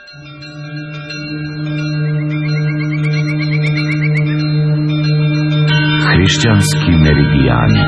Hrišćanski meridijani.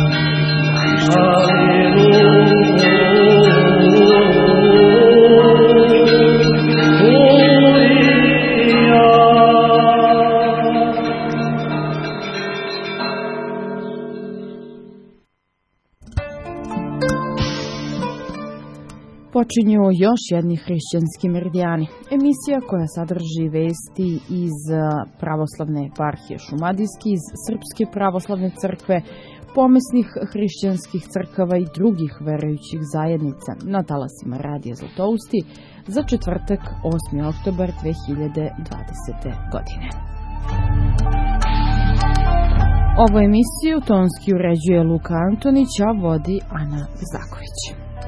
Počinju još jedni hrišćanski meridijani, emisija koja sadrži vesti iz pravoslavne eparhije Šumadijske, iz Srpske pravoslavne crkve, pomesnih hrišćanskih crkava i drugih verujućih zajednica na talasima Radija Zlatousti za četvrtak 8. oktobar 2020. godine. Ovu emisiju tonski uređuje Luka Antonić, a vodi Ana Bezaković.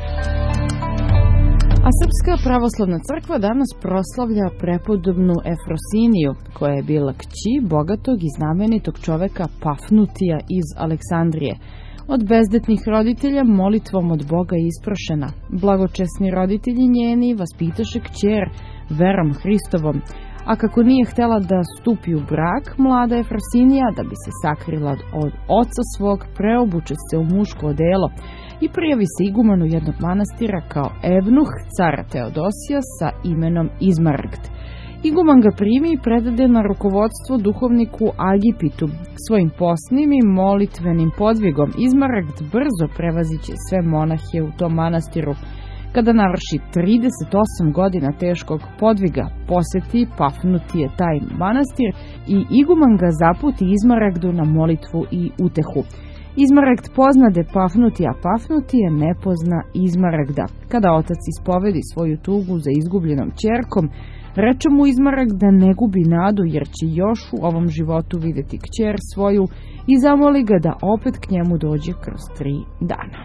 A Srpska pravoslavna crkva danas proslavlja prepodobnu Efrosiniju, koja je bila kći bogatog i znamenitog čoveka Pafnutija iz Aleksandrije. Od bezdetnih roditelja molitvom od Boga isprošena. Blagočesni roditelji njeni vaspitaše kćer verom Hristovom, a kako nije htela da stupi u brak, mlada Efrosinija, da bi se sakrila od oca svog, preobuče se u muško odelo i prijavi se igumanu jednog manastira kao evnuh cara Teodosija sa imenom Izmaragd. Iguman ga primi i predade na rukovodstvo duhovniku Agipitu. Svojim posnim i molitvenim podvigom Izmaragd brzo prevaziće sve monahe u tom manastiru. Kada navrši 38 godina teškog podviga, poseti Pafnutije taj manastir i iguman ga zaputi Izmaragdu na molitvu i utehu. Izmaragd poznade Pafnutija, Pafnutije ne pozna Izmaragda. Kada otac ispovedi svoju tugu za izgubljenom ćerkom, reče mu Izmaragd da ne gubi nadu jer će još u ovom životu videti kćer svoju i zamoli ga da opet k njemu dođe kroz 3 dana.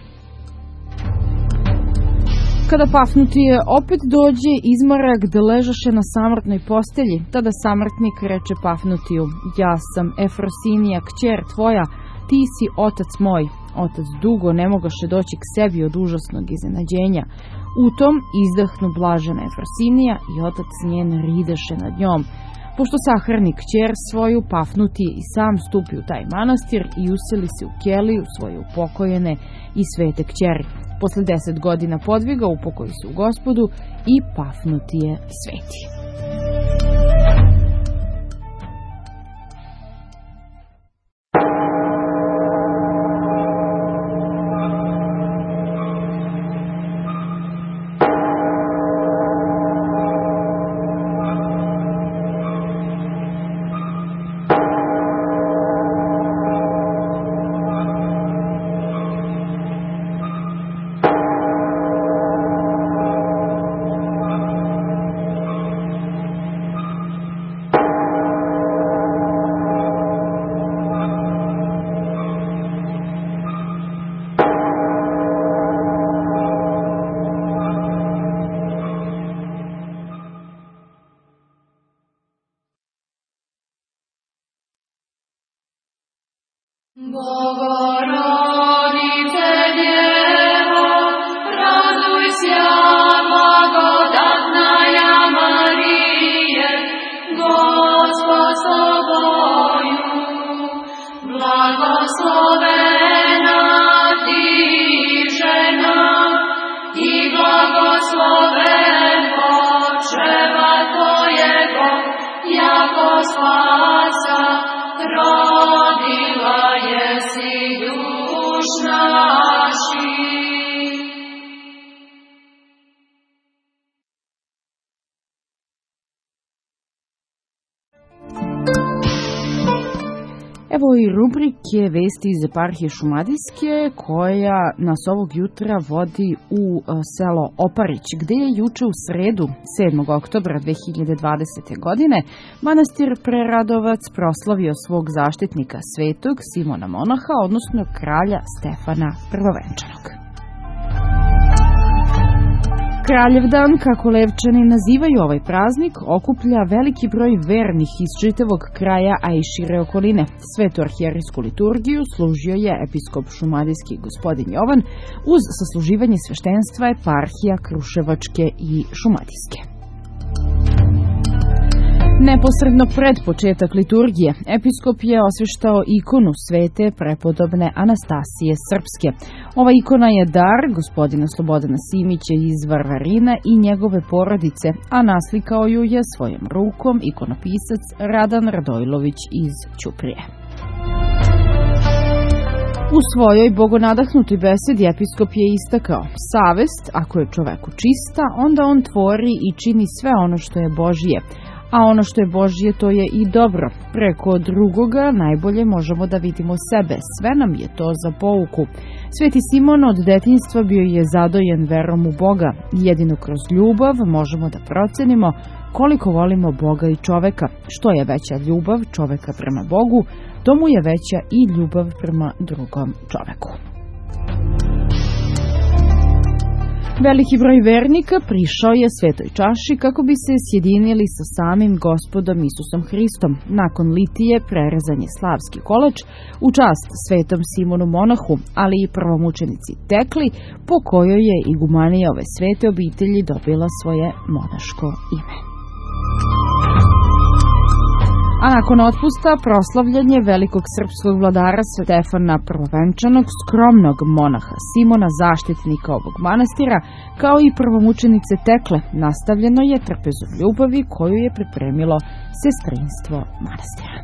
Kada Pafnutije opet dođe, Izmaragd ležaše na samrtnoj postelji. Tada samrtnik reče Pafnutiju: ja sam Efrosinija, kćer tvoja, ti si otac moj. Otac dugo ne mogaše doći k sebi od užasnog iznenađenja. U tom izdahnu blažena Efrosinija i otac njen rideše nad njom. Pošto sahrani kćer svoju, Pafnutije i sam stupi u taj manastir i useli se u keliju svoje upokojene i svete kćeri. Posle 10 godina podviga upokoji se u Gospodu i Pafnutije sveti. Evo i rubrike vesti iz eparhije Šumadijske koja nas ovog jutra vodi u selo Oparić, gde je juče u sredu 7. oktobra 2020. godine manastir Preradovac proslavio svog zaštitnika svetog Simona Monaha, odnosno kralja Stefana Prvovenčanog. Kraljevdan, kako Levčani nazivaju ovaj praznik, okuplja veliki broj vernih iz čitavog kraja, a i šire okoline. Svetu arhijerejsku liturgiju služio je episkop šumadijski gospodin Jovan uz sasluživanje sveštenstva eparhija Kruševačke i Šumadijske. Neposredno pred početak liturgije, episkop je osveštao ikonu svete prepodobne Anastasije Srpske. Ova ikona je dar gospodina Slobodana Simića iz Varvarina i njegove porodice, a naslikao ju je svojom rukom ikonopisac Radan Radojlović iz Ćuprije. U svojoj bogonadahnutoj besedi episkop je istakao: savest, ako je čoveku čista, onda on tvori i čini sve ono što je Božije, a ono što je Božje to je i dobro. Preko drugoga najbolje možemo da vidimo sebe, sve nam je to za pouku. Sveti Simon od detinjstva bio je zadojen verom u Boga. Jedino kroz ljubav možemo da procenimo koliko volimo Boga i čoveka. Što je veća ljubav čoveka prema Bogu, to mu je veća i ljubav prema drugom čoveku. Veliki broj vernika prišao je svetoj čaši kako bi se sjedinili sa samim Gospodom Isusom Hristom. Nakon litije prerezan je slavski kolač u čast svetom Simonu monahu, ali i prvomučenici Tekli, po kojoj je igumanija ove svete obitelji dobila svoje monaško ime. A nakon otpusta proslavljanje velikog srpskog vladara Stefana Prvovenčanog, skromnog monaha Simona, zaštitnika ovog manastira, kao i prvomučenice Tekle, nastavljeno je trpezom ljubavi koju je pripremilo sestrinstvo manastira.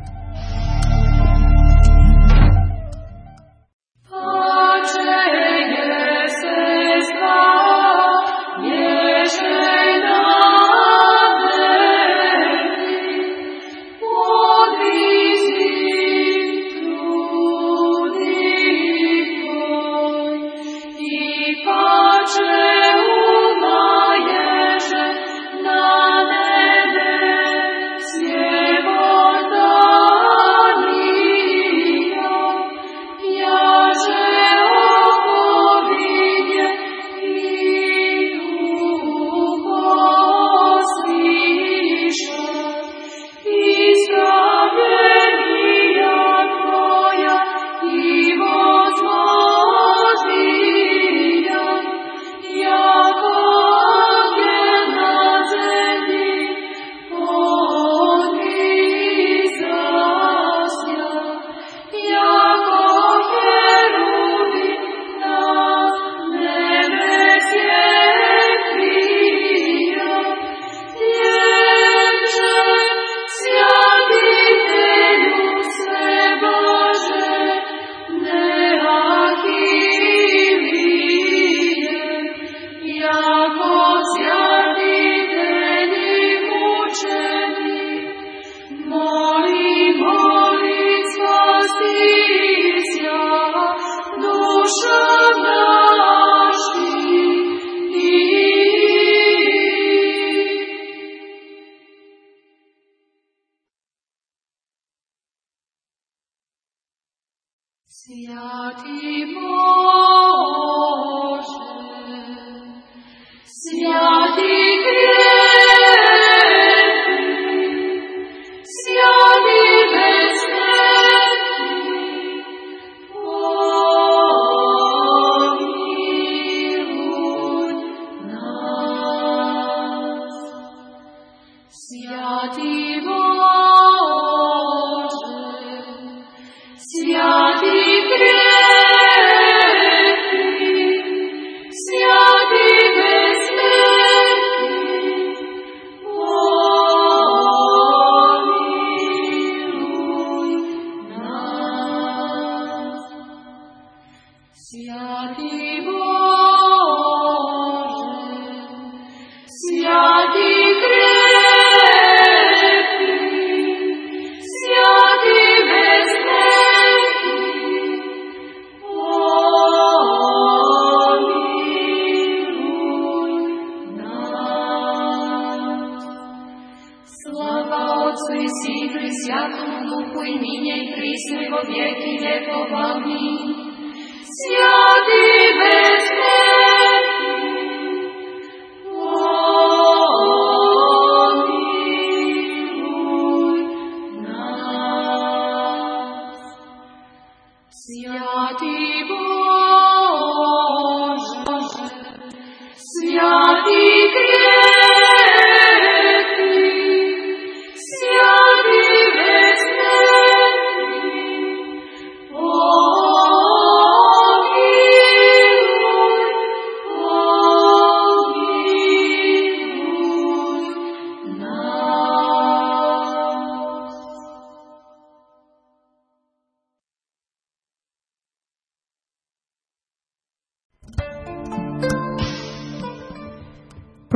Святый крепкий,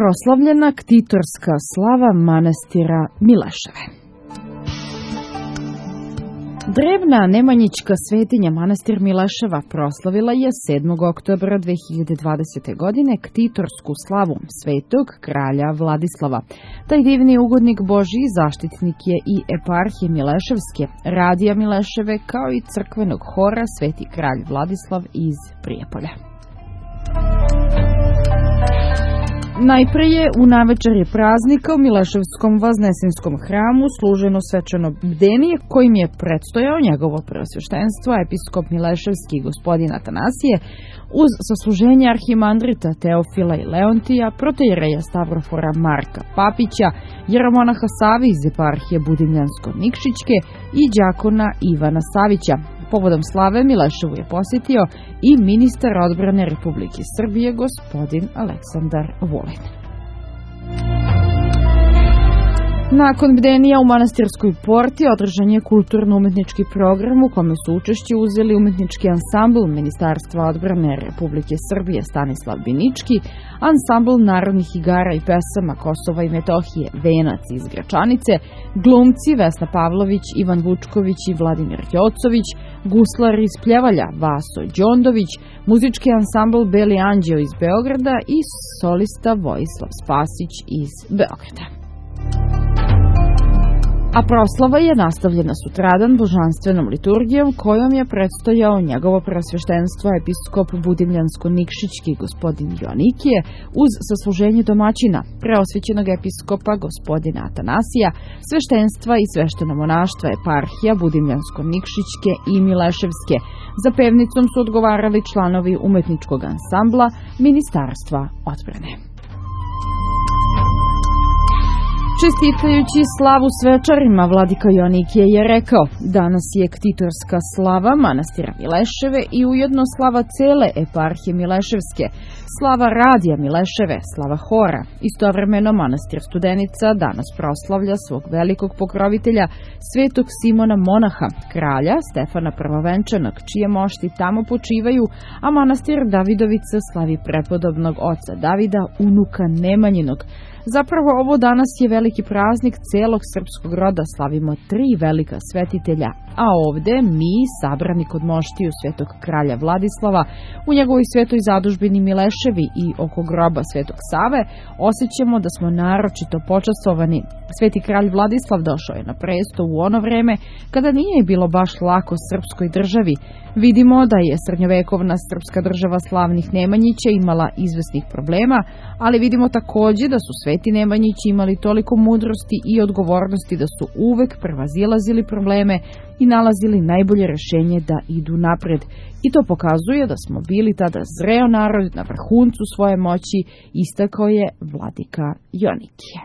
proslavljena ktitorska slava manastira Mileševe. Drevna nemanjićka svetinja manastir Mileševa proslavila je 7. oktobra 2020. godine ktitorsku slavu svetog kralja Vladislava. Taj divni ugodnik Božji zaštitnik je i eparhije Mileševske, radija Mileševe, kao i crkvenog hora Sveti kralj Vladislav iz Prijepolja. Najpre je u navečerje praznika u Mileševskom Vaznesinskom hramu služeno svečano bdenije kojim je predstojao njegovo preosveštenstvo episkop Mileševski gospodin Atanasije uz sasluženje arhimandrita Teofila i Leontija, protoijereja Stavrofora Marka Papića, jeromonaha Save iz eparhije Budimljansko-Nikšićke i đakona Ivana Savića. Povodom slave Mileševu je posjetio i ministar odbrane Republike Srbije gospodin Aleksandar Vulin. Nakon bdenija u manastirskoj porti održan je kulturno-umetnički program u kome su učešće uzeli umetnički ansambl Ministarstva odbrane Republike Srbije Stanislav Binički, ansambl narodnih igara i pesama Kosova i Metohije Venac iz Gračanice, glumci Vesna Pavlović, Ivan Vučković i Vladimir Ljocović, guslar iz Pljevalja Vaso Đondović, muzički ansambl Beli Anđeo iz Beograda i solista Vojislav Spasić iz Beograda. A proslava je nastavljena sutradan božanstvenom liturgijom kojom je predstojao njegovo preosveštenstvo episkop Budimljansko-Nikšićki gospodin Joanikije uz sasluženje domaćina, preosvećenog episkopa gospodina Atanasija, sveštenstva i svešteno monaštva eparhija Budimljansko-Nikšićke i Mileševske. Za pevnicom su odgovarali članovi umetničkog ansambla Ministarstva odbrane. Čestitajući slavu svečarima, vladika Joanikije je rekao: danas je ktitorska slava manastira Mileševe i ujedno slava cele eparhije Mileševske, slava radija Mileševe, slava hora. Istovremeno manastir Studenica danas proslavlja svog velikog pokrovitelja svetog Simona Monaha, kralja Stefana Prvovenčanog, čije mošti tamo počivaju, a manastir Davidovica slavi prepodobnog oca Davida, unuka Nemanjinog. Zapravo ovo danas je veliki praznik celog srpskog roda, slavimo 3 velika svetitelja, a ovde mi, sabrani kod moštiju svetog kralja Vladislava, u njegovoj svetoj zadužbini Mileševi i oko groba svetog Save, osjećamo da smo naročito počastovani. Sveti kralj Vladislav došao je na presto u ono vreme kada nije bilo baš lako srpskoj državi. Vidimo da je srednjovekovna srpska država slavnih Nemanjića imala izvesnih problema, ali vidimo takođe da su sveti Nemanjići imali toliko mudrosti i odgovornosti da su uvek prevazilazili probleme i nalazili najbolje rešenje da idu napred. I to pokazuje da smo bili tada zreo narod na vrhuncu svoje moći, istakao je vladika Joanikije.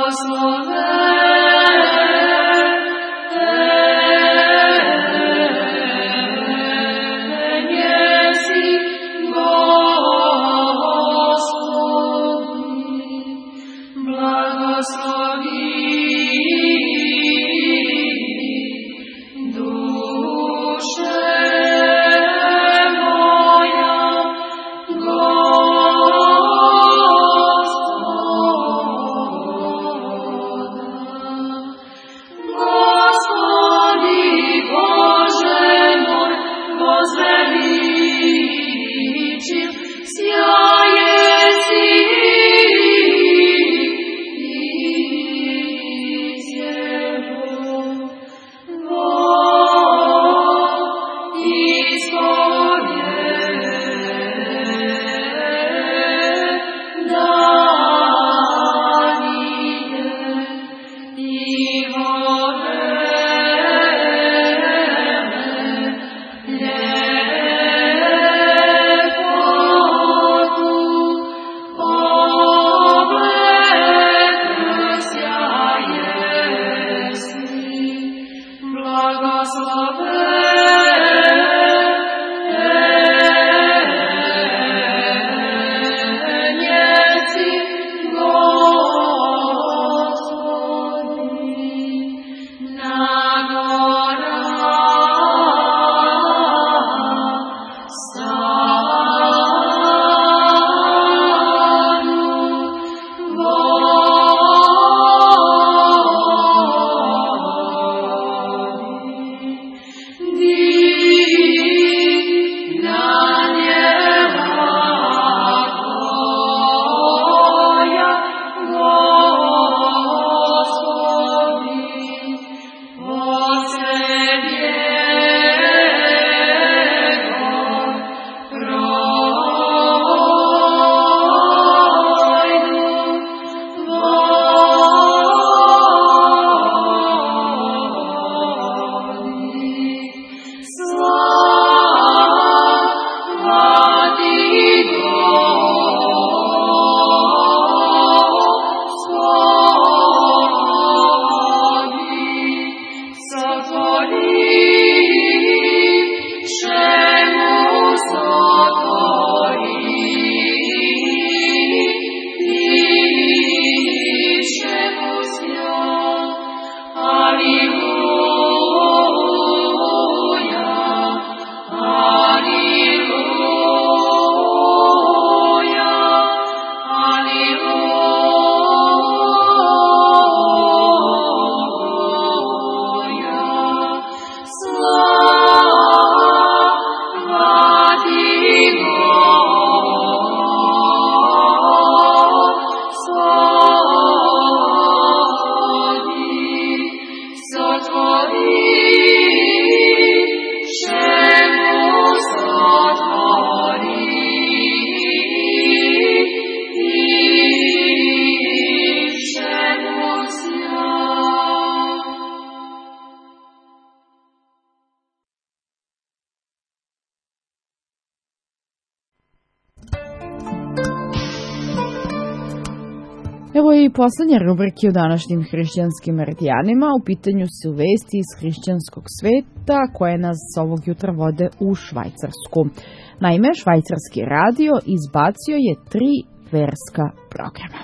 Evo i poslednje rubrike u današnjim hrišćanskim meridijanima. U pitanju su vesti iz hrišćanskog sveta koje nas ovog jutra vode u Švajcarsku. Naime, švajcarski radio izbacio je 3 verska programa.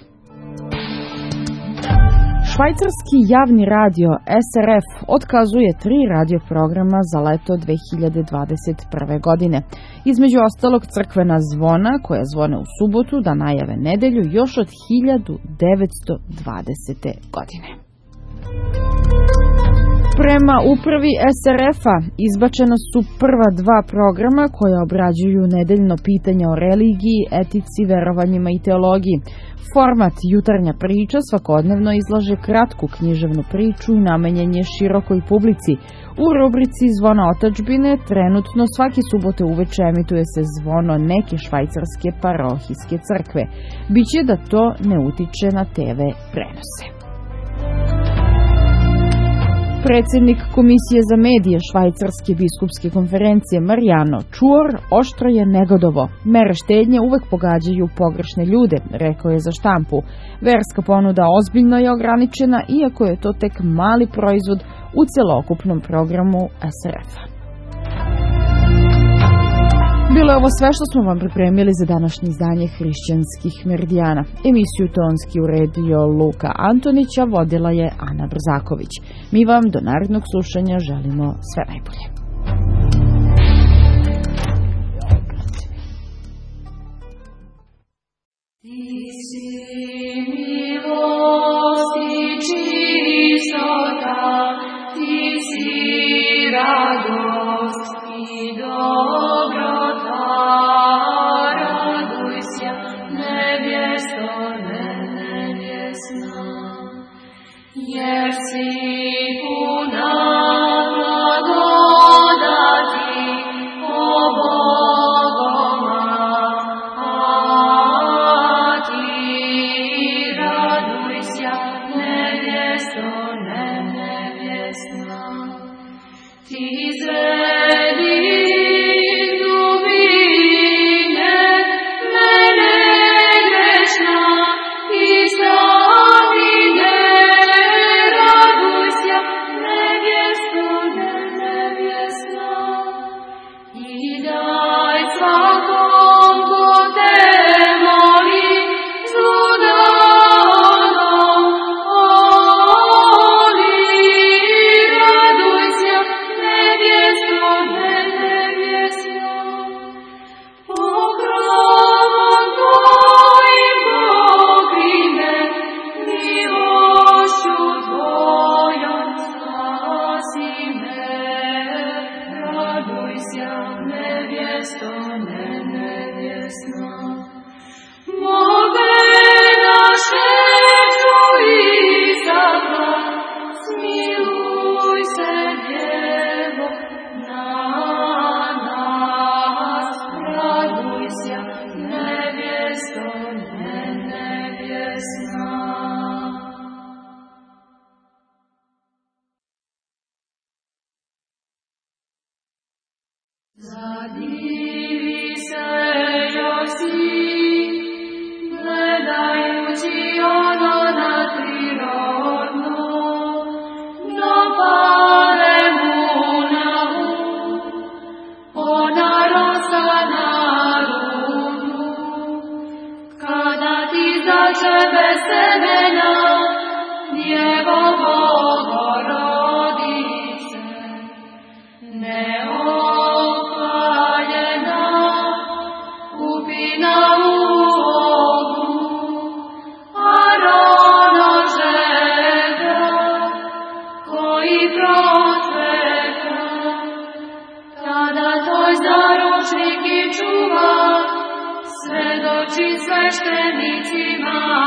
Švajcarski javni radio SRF otkazuje 3 radio programa za leto 2021. godine. Između ostalog crkvena zvona koja zvone u subotu da najave nedelju još od 1920. godine. Prema upravi SRF-a izbačena su prva 2 programa koja obrađuju nedeljno pitanje o religiji, etici, verovanjima i teologiji. Format jutarnja priča svakodnevno izlaže kratku književnu priču i namenjen je širokoj publici. U rubrici Zvona otadžbine trenutno svake subote uveče emituje se zvono neke švajcarske parohijske crkve. Biće da to ne utiče na TV prenose. Predsjednik Komisije za medije Švajcarske biskupske konferencije Mariano Čuor oštro je negodovo. Mere štednje uvek pogađaju pogrešne ljude, rekao je za štampu. Verska ponuda ozbiljno je ograničena, iako je to tek mali proizvod u celokupnom programu SRF-a. Bilo je ovo sve što smo vam pripremili za današnje izdanje Hrišćanskih meridijana. Emisiju tonski uredio Luka Antonić, a vodila je Ana Brzaković. Mi vam do narednog slušanja želimo sve najbolje. Ti si milost i čistota, ti si radost i dobrota, raduj se, nevjesto nevjesna, jer si puna blagodati, o Bogoma, a ti raduj se, nevjesto nevjesna. Ti izvedi dubine mene grešna i slavine, raduj se, nevjesto nevjesna. I daj svakom ko te moli zudanom, oli, raduj se, nevjesto nevjesna. Pokrovom tvojim pokri me, milošću tvojom spasi me, raduj se, nevjesto nevjesna. Boge naše su izabra, smiluj se, Djevo, na nas, raduj se, nevjesto nevjesna. Zadivi se, Josip, gledajući ono nadprirodno, dopade mu na um, ona rosa na rudu, kada ti začebe semena, Djevo Bogorodice, neopaljena, upina u ognu, Arona žeda, koji procveta, tada tvoj zaručnik i čuva, svedoči sveštenicima